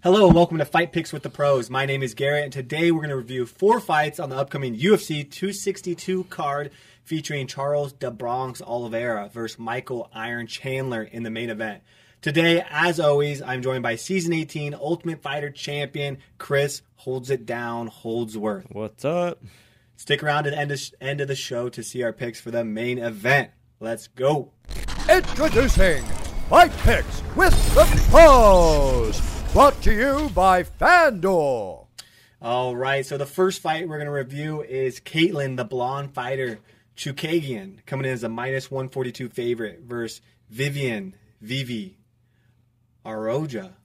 Hello and welcome to Fight Picks with the Pros. My name is Garrett, and today we're going to review 4 fights on the upcoming UFC 262 card featuring Charles "Da Bronx" Oliveira versus Michael "Iron" Chandler in the main event. Today, as always, I'm joined by Season 18 Ultimate Fighter Champion Chris Holds It Down Holdsworth. What's up? Stick around to the end of the show to see our picks for the main event. Let's go. Introducing Fight Picks with the Pros. Brought to you by FanDuel. All right, so the first fight we're going to review is Caitlin, the blonde fighter, Chookagian, coming in as a minus 142 favorite versus Vivian Araujo.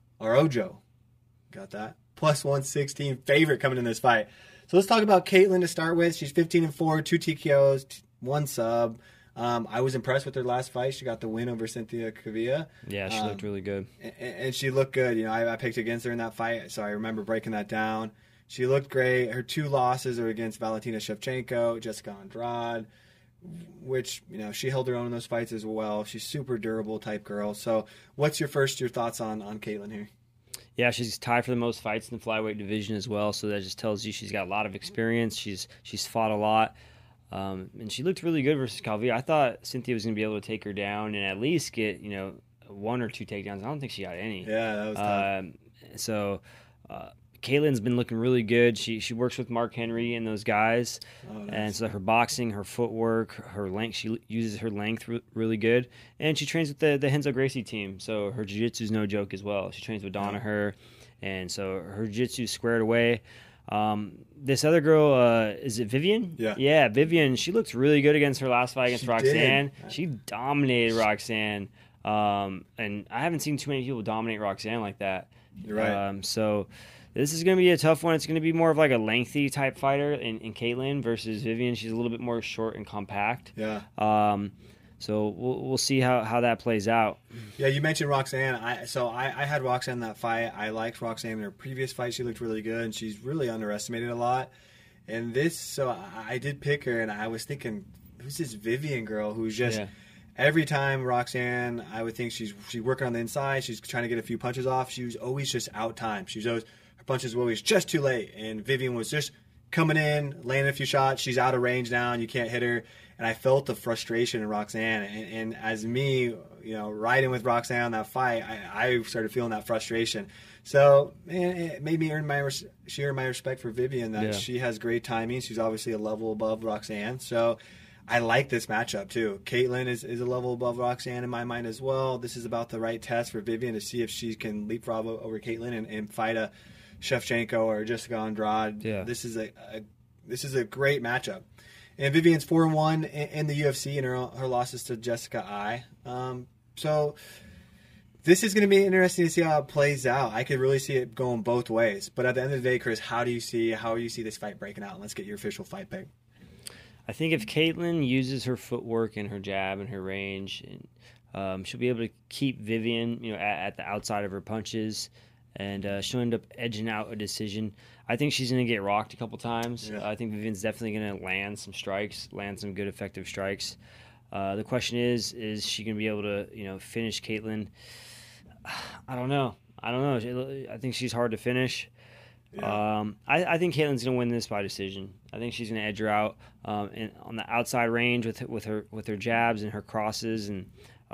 Got that? Plus 116 favorite coming in this fight. So let's talk about Caitlin to start with. She's 15-4, 2 TKOs, 1 sub. I was impressed with her last fight. She got the win over Cynthia Cavilla. Yeah, she looked really good. And she looked good. You know, I picked against her in that fight, so I remember breaking that down. She looked great. Her 2 losses are against Valentina Shevchenko, Jessica Andrade, which, you know, she held her own in those fights as well. She's super durable type girl. So what's your thoughts on Caitlin here? Yeah, she's tied for the most fights in the flyweight division as well, so that just tells you she's got a lot of experience. She's fought a lot. And she looked really good versus Calvillo. I thought Cynthia was going to be able to take her down and at least get, 1 or 2 takedowns. I don't think she got any. Yeah, that was tough. So Caitlin's been looking really good. She works with Mark Henry and those guys. Oh, nice. And so her boxing, her footwork, her length, she uses her length really good. And she trains with the Renzo Gracie team. So her jiu-jitsu is no joke as well. She trains with Danaher. And so her jiu-jitsu is squared away. This other girl, is it Vivian? Yeah, Vivian. She looked really good against her last fight against Roxanne. She dominated Roxanne. And I haven't seen too many people dominate Roxanne like that. You're right. So this is going to be a tough one. It's going to be more of like a lengthy type fighter in Caitlin versus Vivian. She's a little bit more short and compact. Yeah. So we'll see how that plays out. Yeah, you mentioned Roxanne. I had Roxanne in that fight. I liked Roxanne in her previous fight. She looked really good, and she's really underestimated a lot. And I did pick her, and I was thinking, who's this Vivian girl who's just every time Roxanne, I would think she's working on the inside. She's trying to get a few punches off. She was always just out-timed. Her punches were always just too late, and Vivian was just coming in, landing a few shots. She's out of range now, and you can't hit her. And I felt the frustration in Roxanne. And as me, riding with Roxanne on that fight, I started feeling that frustration. So, man, it made me earn my respect for Vivian, that she has great timing. She's obviously a level above Roxanne. So I like this matchup, too. Caitlin is a level above Roxanne in my mind as well. This is about the right test for Vivian to see if she can leapfrog over Caitlin and fight a Shevchenko or Jessica Andrade. Yeah. This is a great matchup. And Vivian's 4-1 in the UFC in her losses to Jessica Eye. So this is going to be interesting to see how it plays out. I could really see it going both ways. But at the end of the day, Chris, how do you see this fight breaking out? And let's get your official fight pick. I think if Caitlin uses her footwork and her jab and her range, and she'll be able to keep Vivian, at the outside of her punches, and she'll end up edging out a decision. I think she's going to get rocked a couple times. Yeah. I think Vivian's definitely going to land some good, effective strikes. The question is she going to be able to, finish Caitlin? I don't know. I think she's hard to finish. Yeah. I think Caitlin's going to win this by decision. I think she's going to edge her out on the outside range with her jabs and her crosses, and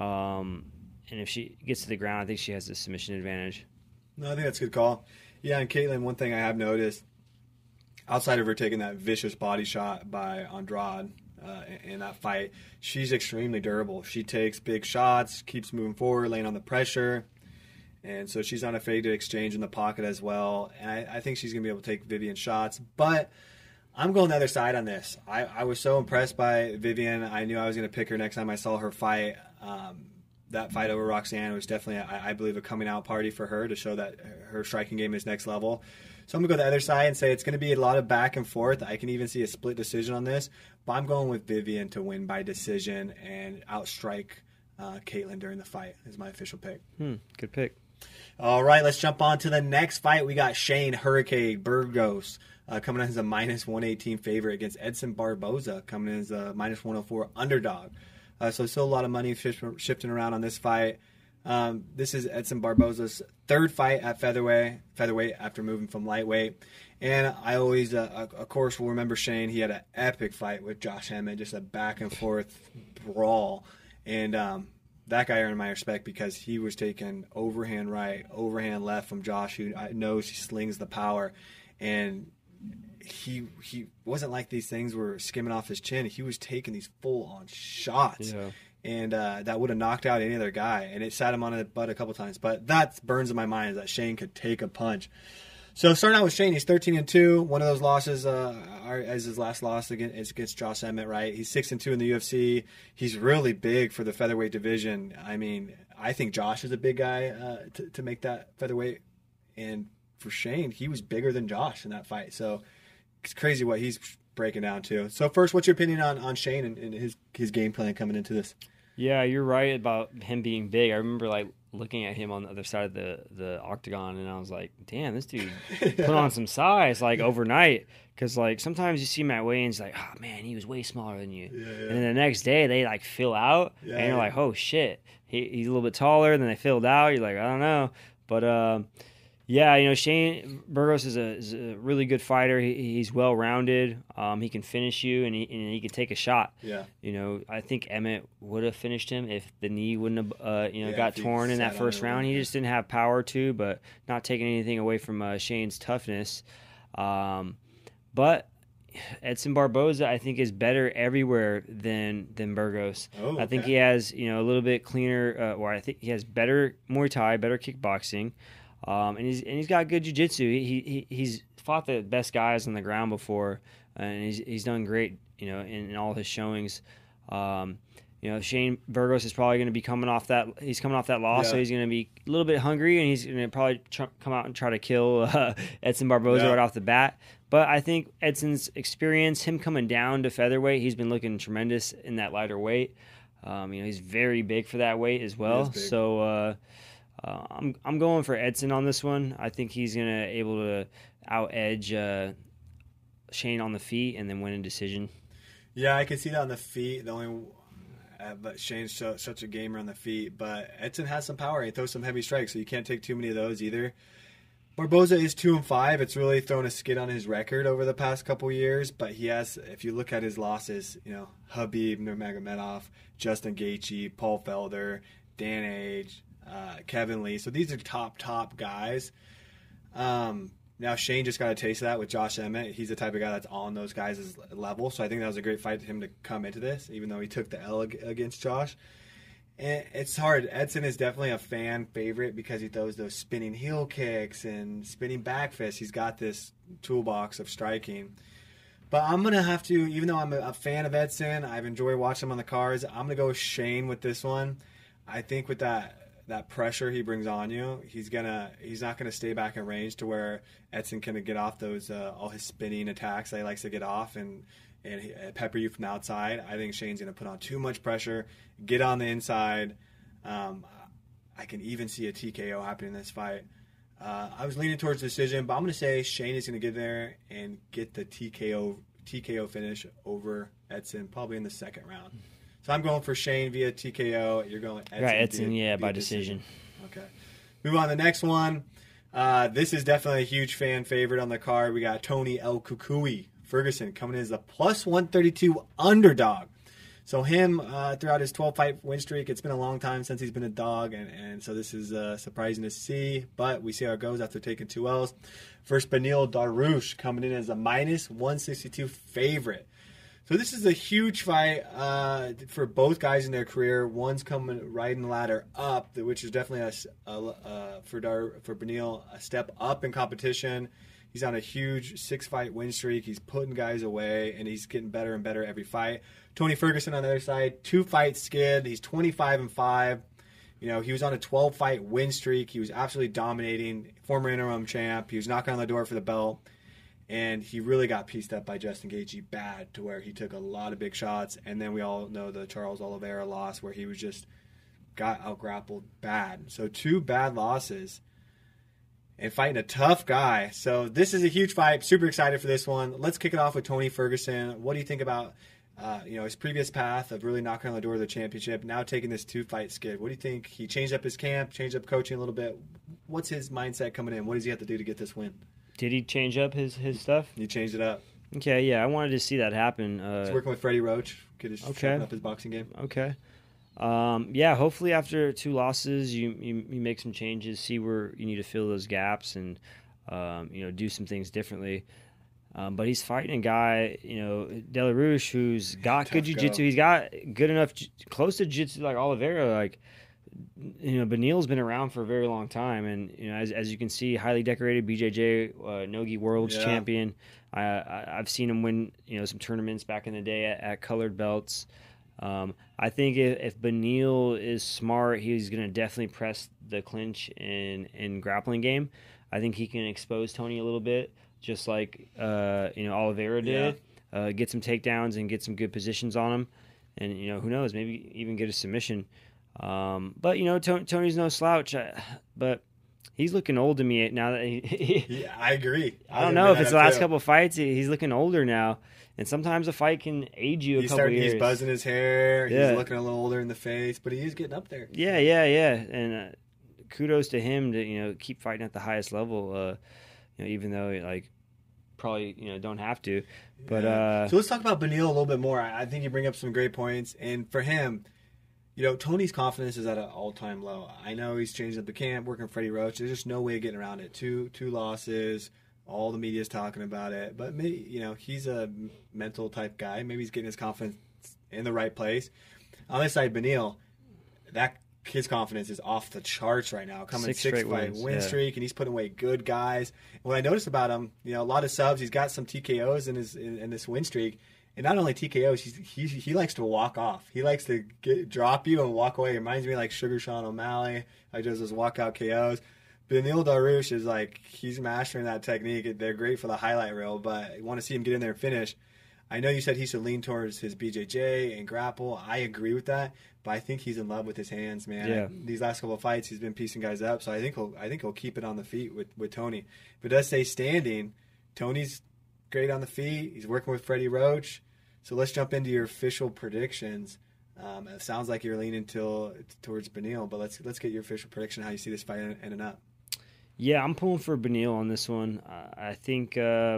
if she gets to the ground, I think she has the submission advantage. No, I think that's a good call. Yeah, and Caitlin, one thing I have noticed, outside of her taking that vicious body shot by Andrade in that fight, she's extremely durable. She takes big shots, keeps moving forward, laying on the pressure, and so she's not afraid to exchange in the pocket as well. And I think she's going to be able to take Vivian shots, but I'm going the other side on this. I was so impressed by Vivian. I knew I was going to pick her next time I saw her fight. That fight over Roxanne was definitely, I believe, a coming out party for her to show that her striking game is next level. So I'm going to go the other side and say it's going to be a lot of back and forth. I can even see a split decision on this, but I'm going with Vivian to win by decision and outstrike Caitlin during the fight is my official pick. Good pick. All right, let's jump on to the next fight. We got Shane Hurricane Burgos coming in as a minus 118 favorite against Edson Barboza, coming in as a minus 104 underdog. So still a lot of money shifting around on this fight. This is Edson Barboza's third fight at featherweight after moving from lightweight. And I always, of course, will remember Shane. He had an epic fight with Josh Emmett, just a back-and-forth brawl. And that guy earned my respect because he was taking overhand right, overhand left from Josh, who knows he slings the power. And he wasn't like these things were skimming off his chin. He was taking these full-on shots. Yeah. And that would have knocked out any other guy. And it sat him on the butt a couple times. But that burns in my mind is that Shane could take a punch. So starting out with Shane, he's 13-2. One of those losses as his last loss is against Josh Emmett, right? He's 6-2 in the UFC. He's really big for the featherweight division. I mean, I think Josh is a big guy to make that featherweight. And for Shane, he was bigger than Josh in that fight. So it's crazy what he's breaking down to. So first, what's your opinion on Shane and his game plan coming into this? Yeah, you're right about him being big. I remember looking at him on the other side of the octagon, and I was like, damn, this dude put on some size overnight. Because sometimes you see him at weigh-ins, oh man, he was way smaller than you. Yeah. And then the next day they fill out, and you're like, oh shit, he's a little bit taller. Then they filled out. You're like, I don't know, but yeah, Shane Burgos is a really good fighter. He's well rounded. He can finish you, and he can take a shot. Yeah. I think Emmett would have finished him if the knee wouldn't have got torn in that first round. He just didn't have power to, but not taking anything away from Shane's toughness. But Edson Barboza, I think, is better everywhere than Burgos. Oh, okay. I think he has a little bit cleaner, or I think he has better Muay Thai, better kickboxing. And he's got good jiu-jitsu. He's fought the best guys on the ground before, and he's done great, in all his showings. Shane Burgos is probably going to be coming off that. He's coming off that loss, so he's going to be a little bit hungry, and he's going to probably come out and try to kill Edson Barboza right off the bat. But I think Edson's experience, him coming down to featherweight, he's been looking tremendous in that lighter weight. He's very big for that weight as well. So. I'm going for Edson on this one. I think he's gonna able to out-edge Shane on the feet and then win a decision. Yeah, I can see that on the feet. But Shane's such a gamer on the feet. But Edson has some power. He throws some heavy strikes, so you can't take too many of those either. Barboza is 2-5. It's really thrown a skid on his record over the past couple years. But he has, if you look at his losses, Khabib Nurmagomedov, Justin Gaethje, Paul Felder, Dan Age. Kevin Lee. So these are top guys. Now Shane just got a taste of that with Josh Emmett. He's the type of guy that's on those guys' level. So I think that was a great fight for him to come into this, even though he took the L against Josh. And it's hard. Edson is definitely a fan favorite because he throws those spinning heel kicks and spinning back fists. He's got this toolbox of striking. But I'm going to have to, even though I'm a fan of Edson, I've enjoyed watching him on the cards, I'm going to go with Shane with this one. I think with that pressure he brings on you, he's not gonna stay back in range to where Edson can get off those all his spinning attacks that he likes to get off and pepper you from the outside. I think Shane's gonna put on too much pressure, get on the inside. I can even see a TKO happening in this fight. I was leaning towards decision, but I'm gonna say Shane is gonna get there and get the TKO finish over Edson, probably in the second round. So I'm going for Shane via TKO. You're going Edson. Right, Edson, by decision. Okay. Move on to the next one. This is definitely a huge fan favorite on the card. We got Tony El Cucuy Ferguson coming in as a plus 132 underdog. So him, throughout his 12-fight win streak, it's been a long time since he's been a dog, and so this is surprising to see. But we see how it goes after taking 2 L's. First, Beneil Dariush coming in as a minus 162 favorite. So this is a huge fight for both guys in their career. One's coming riding the ladder up, which is definitely for Beneil a step up in competition. He's on a huge 6-fight win streak. He's putting guys away, and he's getting better and better every fight. Tony Ferguson on the other side, 2-fight skid. He's 25-5. He was on a 12-fight win streak. He was absolutely dominating. Former interim champ. He was knocking on the door for the belt. And he really got pieced up by Justin Gaethje bad to where he took a lot of big shots. And then we all know the Charles Oliveira loss where he was just got out-grappled bad. So 2 bad losses and fighting a tough guy. So this is a huge fight. Super excited for this one. Let's kick it off with Tony Ferguson. What do you think about his previous path of really knocking on the door of the championship, now taking this 2-fight skid. What do you think? He changed up his camp, changed up coaching a little bit. What's his mindset coming in? What does he have to do to get this win? Did he change up his stuff? He changed it up. Okay, yeah, I wanted to see that happen. He's working with Freddie Roach, sharpen up his boxing game. Okay. Hopefully after 2 losses, you make some changes, see where you need to fill those gaps, and do some things differently. But he's fighting a guy, De La Rouche, who's got good jiu-jitsu. He's got good enough, close to jiu-jitsu like Oliveira. Beneil's been around for a very long time. And, as you can see, highly decorated BJJ, Nogi World's champion. I've seen him win, some tournaments back in the day at colored belts. I think if Beneil is smart, he's going to definitely press the clinch in grappling game. I think he can expose Tony a little bit, just like Oliveira did. Get some takedowns and get some good positions on him, and who knows, maybe even get a submission. But Tony's no slouch. But he's looking old to me now that yeah, I agree. I don't know if it's the last couple of fights. He's looking older now, and sometimes a fight can age you a couple years. He's buzzing his hair. Yeah. He's looking a little older in the face, but he is getting up there. Yeah, and kudos to him to keep fighting at the highest level. Even though probably don't have to. But so let's talk about Beneil a little bit more. I think you bring up some great points, and for him, Tony's confidence is at an all-time low. I know he's changed up the camp, working Freddie Roach. There's just no way of getting around it. Two losses. All the media's talking about it, but maybe he's a mental type guy. Maybe he's getting his confidence in the right place. On this side, Beneil, his confidence is off the charts right now. Coming 6-fight win streak, and he's putting away good guys. And what I noticed about him, a lot of subs. He's got some TKOs in this win streak, and not only TKOs, he likes to walk off. He likes to drop you and walk away. It reminds me like Sugar Sean O'Malley. I does those walkout KOs. Beneil Dariush is he's mastering that technique. They're great for the highlight reel, but you want to see him get in there and finish. I know you said he should lean towards his BJJ and grapple. I agree with that, but I think he's in love with his hands, man. Yeah. These last couple of fights, he's been piecing guys up, so I think he'll keep it on the feet with Tony. If it does stay standing, Tony's great on the feet. He's working with Freddie Roach. So let's jump into your official predictions. It sounds like you're leaning towards Beneil, but let's get your official prediction how you see this fight ending up. Yeah, I'm pulling for Beneil on this one. I think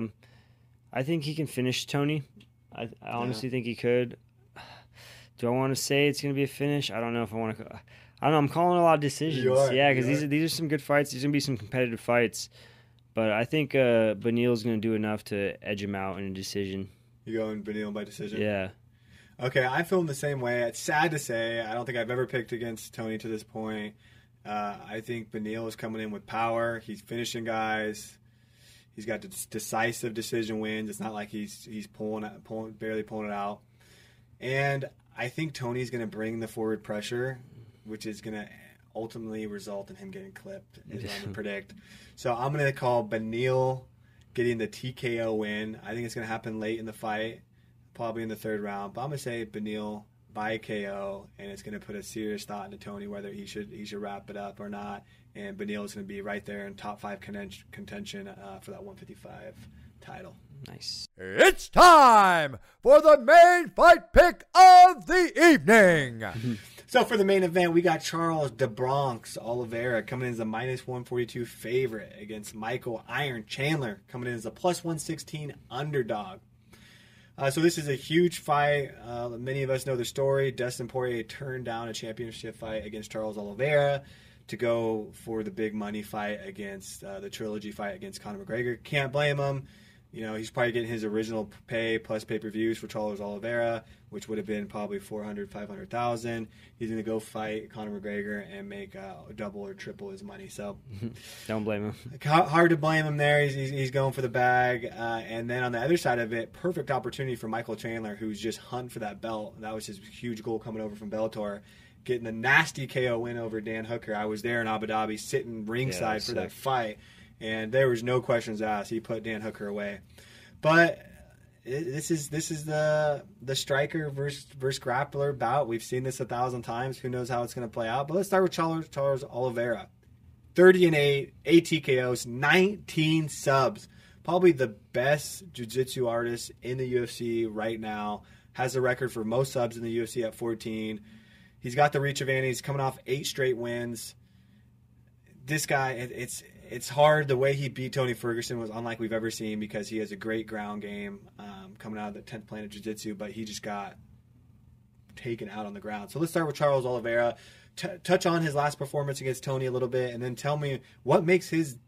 he can finish Tony. I honestly think he could. Do I want to say it's going to be a finish? I don't know if I want to. I don't know. I'm calling a lot of decisions. Because these are some good fights. These are going to be some competitive fights. But I think Beneil's going to do enough to edge him out in a decision. You going Beneil by decision? Yeah. Okay, I feel the same way. It's sad to say. I don't think I've ever picked against Tony to this point. I think Beneil is coming in with power. He's finishing guys. He's got decisive decision wins. It's not like he's barely pulling it out. And I think Tony's going to bring the forward pressure, which is going to ultimately result in him getting clipped, is what I'm going to predict. So I'm going to call Beneil getting the TKO win. I think it's going to happen late in the fight, probably in the 3rd round. But I'm going to say Beneil by KO, and it's going to put a serious thought into Tony whether he should wrap it up or not. And Beneil is going to be right there in top 5 contention for that 155 title. Nice. It's time for the main fight pick of the evening. So for the main event, we got Charles the Bronx Oliveira coming in as a -142 favorite against Michael Iron Chandler coming in as a +116 underdog. So this is a huge fight. Many of us know the story. Dustin Poirier turned down a championship fight against Charles Oliveira to go for the big money fight against the trilogy fight against Conor McGregor. Can't blame him. He's probably getting his original pay plus pay-per-views for Charles Oliveira, which would have been probably $400,000, $500,000. He's going to go fight Conor McGregor and make double or triple his money. So don't blame him. Hard to blame him there. He's going for the bag. And then on the other side of it, perfect opportunity for Michael Chandler, who's just hunting for that belt. That was his huge goal coming over from Bellator, getting a nasty KO win over Dan Hooker. I was there in Abu Dhabi sitting ringside for that fight. And there was no questions asked. He put Dan Hooker away. But this is the striker versus grappler bout. We've seen this 1,000 times. Who knows how it's going to play out? But let's start with Charles Oliveira. 30-8, 8 TKOs, 19 subs. Probably the best jiu-jitsu artist in the UFC right now. has the record for most subs in the UFC at 14. He's got the reach advantage. He's coming off 8 straight wins. This guy, it's hard. The way he beat Tony Ferguson was unlike we've ever seen because he has a great ground game coming out of the 10th Planet Jiu-Jitsu, but he just got taken out on the ground. So let's start with Charles Oliveira. Touch on his last performance against Tony a little bit, and then tell me what makes his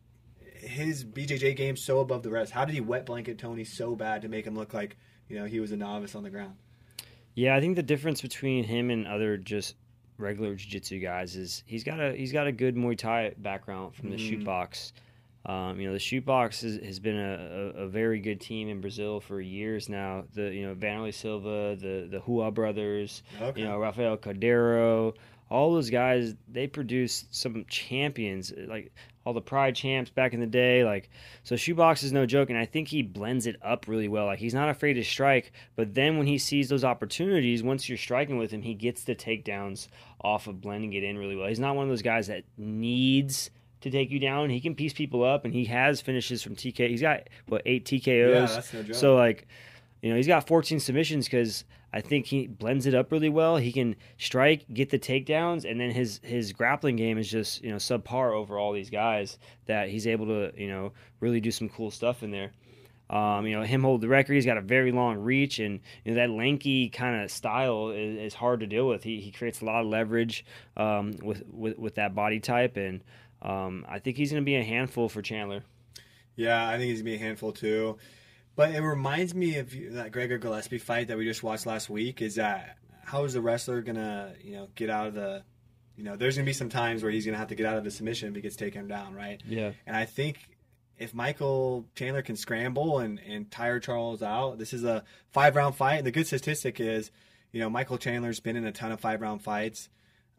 BJJ game so above the rest. How did he wet blanket Tony so bad to make him look like he was a novice on the ground? Yeah, I think the difference between him and other just regular jiu-jitsu guys is he's got a good Muay Thai background from the shoot box. The shoot box has been a very good team in Brazil for years now. The Vanderlei Silva, the Hua brothers, Rafael Cordeiro, all those guys, they produced some champions, like all the Pride champs back in the day. So shootbox is no joke, and I think he blends it up really well. Like, he's not afraid to strike, but then when he sees those opportunities, once you're striking with him, he gets the takedowns off of blending it in really well. He's not one of those guys that needs to take you down. He can piece people up, and he has finishes from TK. He's got 8 TKOs. Yeah, that's no joke. So he's got 14 submissions because I think he blends it up really well. He can strike, get the takedowns, and then his grappling game is just subpar over all these guys that he's able to really do some cool stuff in there. Him hold the record. He's got a very long reach, and that lanky kind of style is hard to deal with. He creates a lot of leverage with that body type, and I think he's going to be a handful for Chandler. Yeah, I think he's going to be a handful too. But it reminds me of that Gregor Gillespie fight that we just watched last week. Is that how is the wrestler going to get out of the there's going to be some times where he's going to have to get out of the submission if he gets taken down, right? Yeah. And I think if Michael Chandler can scramble and tire Charles out, this is a 5-round fight. And the good statistic is, Michael Chandler's been in a ton of 5-round fights.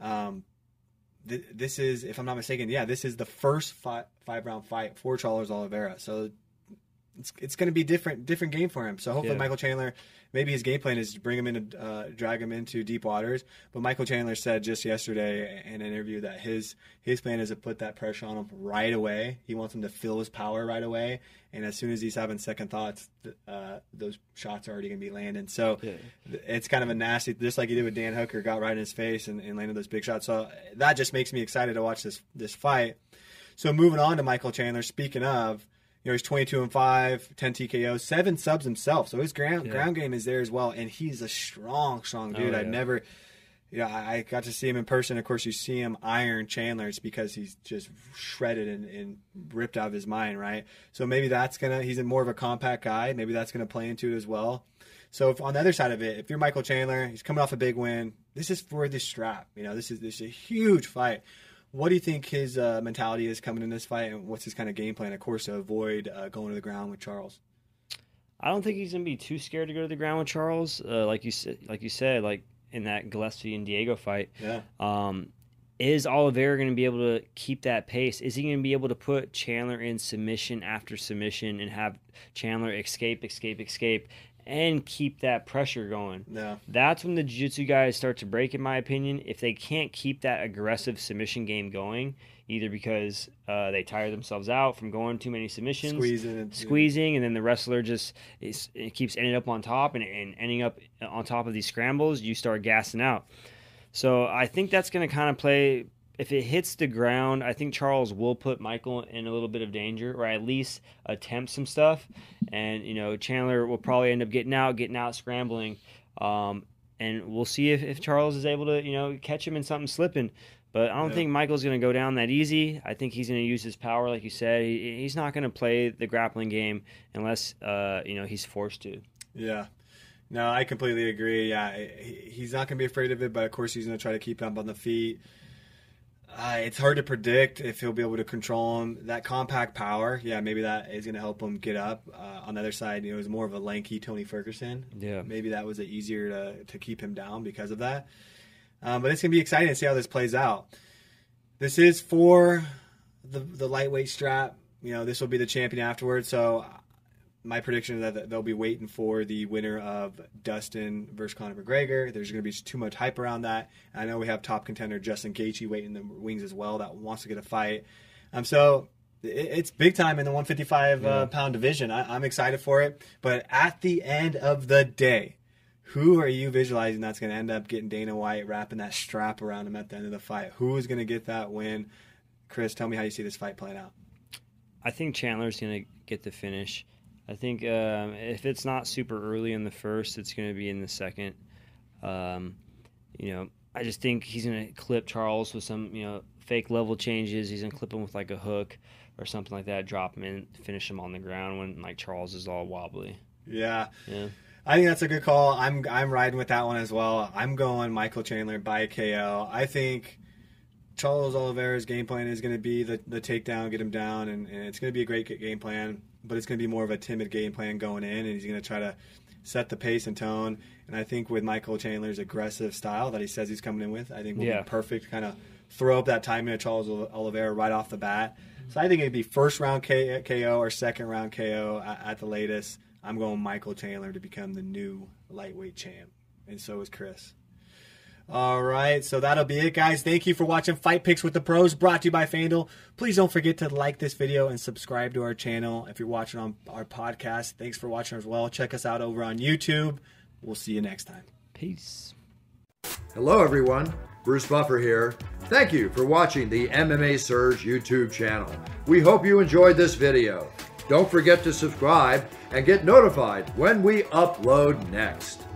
This is, if I'm not mistaken, this is the first 5-round fight for Charles Oliveira. So it's going to be different game for him. So hopefully Michael Chandler, maybe his game plan is to bring him in to drag him into deep waters. But Michael Chandler said just yesterday in an interview that his plan is to put that pressure on him right away. He wants him to feel his power right away. And as soon as he's having second thoughts, those shots are already going to be landing. So it's kind of a nasty, just like he did with Dan Hooker, got right in his face and landed those big shots. So that just makes me excited to watch this fight. So moving on to Michael Chandler, speaking of, he's 22-5, 10 TKOs, 7 subs himself. So his ground game is there as well, and he's a strong dude. I'd never, I got to see him in person. Of course, you see him iron Chandler. It's because he's just shredded and ripped out of his mind, right? So maybe he's more of a compact guy. Maybe that's gonna play into it as well. So on the other side of it, if you're Michael Chandler, he's coming off a big win. This is for the strap. This is a huge fight. What do you think his mentality is coming in this fight, and what's his kind of game plan, of course, to avoid going to the ground with Charles? I don't think he's going to be too scared to go to the ground with Charles. Like you said, in that Gillespie and Diego fight. Yeah. Is Oliveira going to be able to keep that pace? Is he going to be able to put Chandler in submission after submission and have Chandler escape, and keep that pressure going? Yeah. That's when the jiu-jitsu guys start to break, in my opinion. If they can't keep that aggressive submission game going, either because they tire themselves out from going too many submissions, squeezing, and then the wrestler just keeps ending up on top and ending up on top of these scrambles, you start gassing out. So I think that's going to kind of play. If it hits the ground, I think Charles will put Michael in a little bit of danger, or at least attempt some stuff. And, Chandler will probably end up getting out, scrambling. And we'll see if Charles is able to, catch him in something slipping. But I don't think Michael's going to go down that easy. I think he's going to use his power, like you said. He's not going to play the grappling game unless, he's forced to. Yeah. No, I completely agree. Yeah, he's not going to be afraid of it, but of course he's going to try to keep him on the feet. It's hard to predict if he'll be able to control him. That compact power, maybe that is going to help him get up. On the other side, it was more of a lanky Tony Ferguson. Yeah, maybe that was easier to keep him down because of that. But it's going to be exciting to see how this plays out. This is for the lightweight strap. This will be the champion afterwards. So my prediction is that they'll be waiting for the winner of Dustin versus Conor McGregor. There's going to be too much hype around that. I know we have top contender Justin Gaethje waiting in the wings as well that wants to get a fight. So it's big time in the 155 pound division. I'm excited for it. But at the end of the day, Who are you visualizing that's going to end up getting Dana White wrapping that strap around him at the end of the fight? Who is going to get that win? Chris, tell me how you see this fight playing out. I think Chandler's going to get the finish. I think if it's not super early in the first, it's going to be in the second. I just think he's going to clip Charles with some, fake level changes. He's going to clip him with like a hook or something like that, drop him in, finish him on the ground when like Charles is all wobbly. Yeah. I think that's a good call. I'm riding with that one as well. I'm going Michael Chandler by KO. I think Charles Oliveira's game plan is going to be the takedown, get him down, and it's going to be a great game plan, but it's going to be more of a timid game plan going in, and he's going to try to set the pace and tone. And I think with Michael Chandler's aggressive style that he says he's coming in with, I think will be perfect to kind of throw up that timing of Charles Oliveira right off the bat. So I think it'd be first round KO or second round KO at the latest. I'm going Michael Chandler to become the new lightweight champ. And so is Chris. All right, so that'll be it, guys. Thank you for watching Fight Picks with the Pros, brought to you by FanDuel. Please don't forget to like this video and subscribe to our channel. If you're watching on our podcast, thanks for watching as well. Check us out over on YouTube. We'll see you next time. Peace. Hello, everyone. Bruce Buffer here. Thank you for watching the MMA Surge YouTube channel. We hope you enjoyed this video. Don't forget to subscribe and get notified when we upload next.